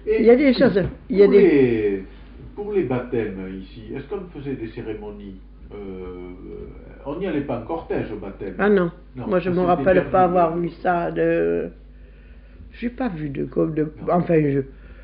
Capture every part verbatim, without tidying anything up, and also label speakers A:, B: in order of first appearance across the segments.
A: il y a des choses. Il y a
B: pour,
A: des...
B: les, pour les baptêmes ici, est-ce qu'on faisait des cérémonies euh, on n'y allait pas en cortège au baptême?
A: Ah non,
B: non
A: moi je ne me rappelle pas avoir vu ça de... J'ai pas vu de... de... Enfin, je...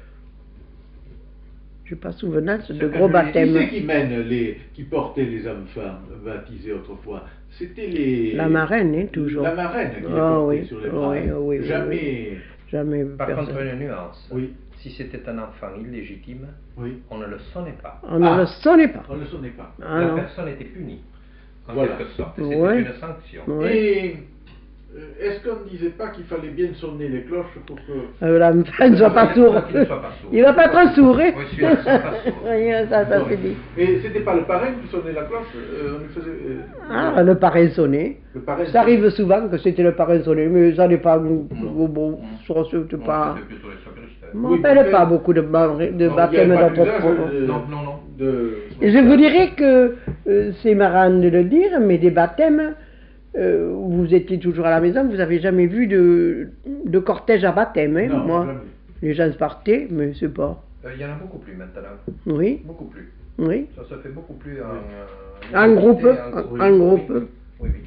A: Je n'ai pas souvenance de gros baptêmes.
B: Qui c'est qui mène les... qui portait les enfants baptisés autrefois? C'était les...
A: La marraine, hein, toujours.
B: La marraine qui les
A: oh,
B: portait
A: oui.
B: sur les bras.
A: Oui, oui, oui,
B: Jamais...
A: Oui. Jamais
C: Par
A: personne.
C: contre, une nuance.
B: Oui.
C: Si c'était un enfant illégitime,
B: oui.
C: on ne le sonnait pas.
A: On ne ah, le sonnait pas.
B: On ne le sonnait pas.
A: Ah,
C: la
A: non.
C: personne était punie, en
B: voilà.
C: quelque sorte. C'était
A: ouais.
C: une sanction.
A: Ouais.
B: Et est-ce qu'on ne disait pas qu'il fallait bien sonner les cloches pour que...
A: Euh, l'enfant ne soit pas sourd.
C: Il ne soit pas sourd.
A: Il ne va pas être sourd, hein?
C: Oui, celui-là ne soit pas sourd.
A: ça, ça c'est dit.
B: Et c'était pas le parrain qui sonnait la cloche euh, on lui faisait, euh,
A: Ah, le parrain sonnait.
B: Le parrain
A: ça arrive souvent que c'était le parrain sonné, mais ça n'est pas... Bon, bon, ça c'est pas... Je ne me rappelle pas beaucoup de, de baptêmes d'autrefois.
C: Non, non, non.
B: De...
A: Je vous dirais que euh, c'est marrant de le dire, mais des baptêmes, euh, vous étiez toujours à la maison, vous n'avez jamais vu de, de cortège à baptême. Hein,
B: non,
A: moi,
B: jamais.
A: Les gens se partaient, mais c'est pas...
C: Il euh, y en a beaucoup plus maintenant.
A: Oui.
C: Beaucoup plus.
A: Oui.
C: Ça se fait beaucoup plus en...
A: Euh, en, groupe, en, en, en groupe.
C: Oui, oui, oui.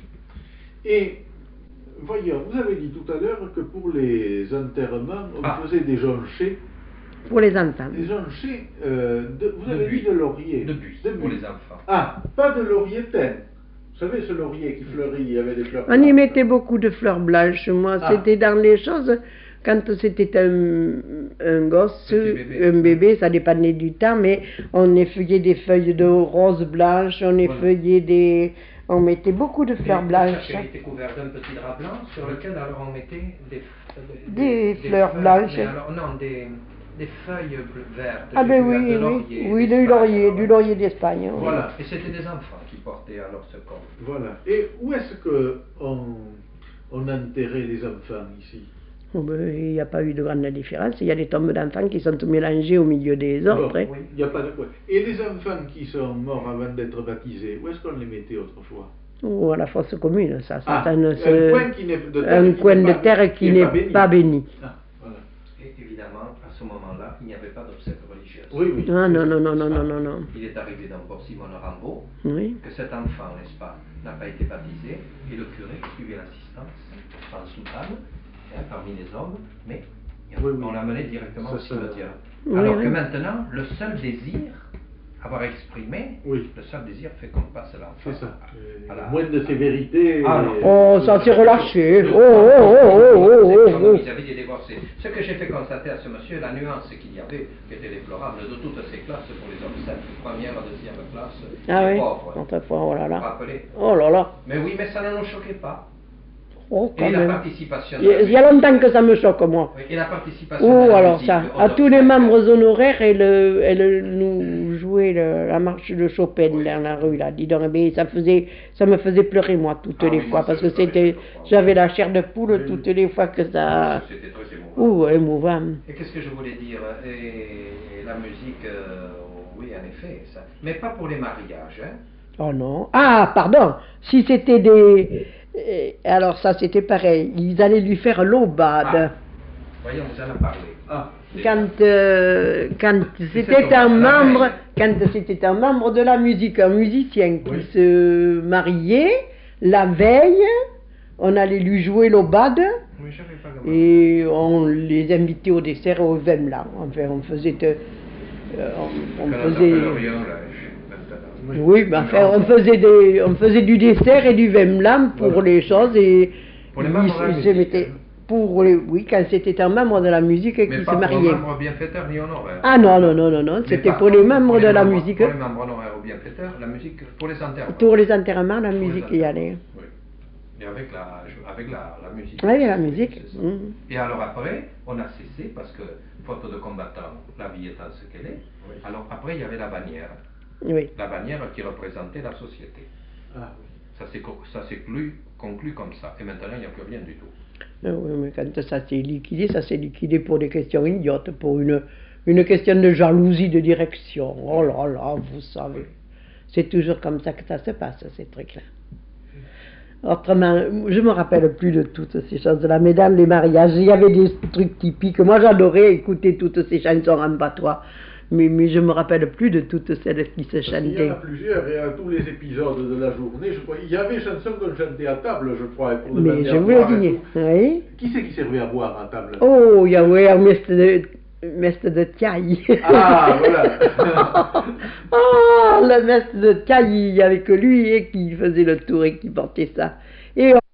B: Et... Voyons, vous avez dit tout à l'heure que pour les enterrements, on ah. faisait des jonchés.
A: Pour les enfants.
B: Des jonchés, euh, de, vous
C: de
B: avez
C: buis.
B: dit de laurier.
C: De buis,
B: de
C: pour
B: buis.
C: les enfants.
B: Ah, pas de laurier thym. Vous savez, ce laurier qui fleurit, il y avait des fleurs
A: blanches. On y mettait beaucoup de fleurs blanches. Moi, ah. c'était dans les choses, quand c'était un, un gosse, bébé. un bébé, ça dépendait du temps, mais on effeuillait des feuilles de rose blanche, on effeuillait voilà. des... On mettait beaucoup de fleurs
C: et
A: blanches.
C: Ça était couvert d'un petit drap blanc sur lequel alors on mettait des,
A: des, des, des fleurs feuilles, blanches.
C: Alors, non, des, des feuilles vertes.
A: Ah ben oui,
C: de
A: oui, oui, du laurier, du laurier d'Espagne.
B: Voilà.
C: Et c'était des enfants qui portaient alors ce corps.
B: Voilà. Et où est-ce que on, on enterrait les enfants ici?
A: Oh ben, il n'y a pas eu de grande différence. Il y a des tombes d'enfants qui sont mélangées au milieu des autres.
B: Bon, oui, il y a pas de... Et les enfants qui sont morts avant d'être baptisés, où est-ce qu'on les mettait autrefois?
A: Ou à la fosse commune, ça. ça
B: ah,
A: ça
B: ne se... Un coin, qui de terre,
A: un
B: qui
A: coin de
B: pas,
A: terre qui n'est pas, pas béni.
B: Ah, voilà.
C: Et évidemment, à ce moment-là, il n'y avait pas d'obsèques religieuses.
B: Oui, oui.
A: Ah non, non, non, non, non, non, non.
C: Il est arrivé dans Port-Simon Rambaud
A: oui.
C: que cet enfant, n'est-ce pas, n'a pas été baptisé, et le curé suivait l'assistance en soutane, hein, parmi les hommes, mais oui, oui. on l'a mené directement au cimetière.
A: Oui,
C: Alors
A: oui.
C: que maintenant, le seul désir, avoir exprimé,
B: oui.
C: le seul désir fait qu'on passe l'enfant.
B: C'est ça.
C: À la...
B: Moins de sévérité.
C: Ah,
B: et...
A: Oh, ça s'est relâché. Oh, oh, oh, oh, oh, oh.
C: Vis-à-vis des divorcés. Ce que j'ai fait constater à ce monsieur, la nuance qu'il y avait, qui était déplorable, de toutes ces classes pour les obsèques, première, deuxième classe,
A: ah
C: les
A: oui.
C: pauvres.
A: Oh là là.
C: Vous vous rappelez?
A: Oh là là.
C: Mais oui, mais ça ne nous choquait pas.
A: Oh,
C: et
A: même.
C: la participation.
A: Il y a longtemps que ça me choque, moi.
C: Oui, et la participation.
A: Oh,
C: de la
A: alors
C: musique,
A: ça. À tous les membres honoraires, elle, elle nous jouait le, la marche de Chopin oui. dans la rue, là. Dis donc, mais ça, faisait, ça me faisait pleurer, moi, toutes ah, les oui, fois, parce que c'était, j'avais la chair de poule oui. toutes les fois que ça.
C: C'était très émouvant.
A: Oh, émouvant.
C: Et qu'est-ce que je voulais dire? Et la musique, euh, oui, en effet, ça. Mais pas pour les mariages, hein.
A: Oh non. Ah, pardon. Si c'était des. Alors ça c'était pareil, ils allaient lui faire l'aubade.
C: Ah. Voyons, vous en avez parlé.
A: Ah. Quand, euh, quand c'était un membre, quand c'était un membre de la musique, un musicien qui oui. se mariait, la veille, on allait lui jouer l'aubade
C: oui,
A: et on les invitait au dessert au vin blanc. Enfin, on faisait, euh, on, on faisait. Oui, ben enfin, on faisait, des, on faisait du dessert et du vin blanc pour voilà. les choses et
C: pour les membres
A: ils, ils se mettaient pour les, oui, quand c'était un membre de la musique
C: mais
A: qui
C: pas
A: se mariait.
C: Pour les membres bienfaiteurs ni honoraires.
A: Ah non, non, non, non, non, c'était pour les membres pour les de la
C: membres,
A: musique.
C: Pour les membres honoraires ou bienfaiteurs, la musique, pour les enterrements.
A: Pour les enterrements, la musique y allait.
C: Oui. Et avec la, avec la, la musique.
A: Oui, la musique. Mmh.
C: Et alors après, on a cessé parce que, faute de combattants, la vie étant ce qu'elle est, oui. alors après il y avait la bannière.
A: Oui.
C: La bannière qui représentait la société.
B: Ah, oui.
C: Ça s'est conclu comme ça. Et maintenant, il n'y a plus rien du tout.
A: Ah oui, mais quand ça s'est liquidé, ça s'est liquidé pour des questions idiotes, pour une, une question de jalousie de direction. Oh là là, vous savez. C'est toujours comme ça que ça se passe, c'est très clair. Autrement, je me rappelle plus de toutes ces choses-là, mais dans les mariages, il y avait des trucs typiques. Moi, j'adorais écouter toutes ces chansons en patois, mais, mais je me rappelle plus de toutes celles qui se chantaient.
B: Il y en a plusieurs, et à tous les épisodes de la journée, je crois, il y avait chansons qu'on chantait à table, je crois, et pour
A: mais je vous le dis, oui.
B: Qui c'est qui servait à boire à table?
A: Oh, il y avait un mestre de... Mestre de Tiaille.
B: Ah, voilà.
A: Oh, le mestre de Tiaille, il n'y avait que lui et qui faisait le tour et qui portait ça. Et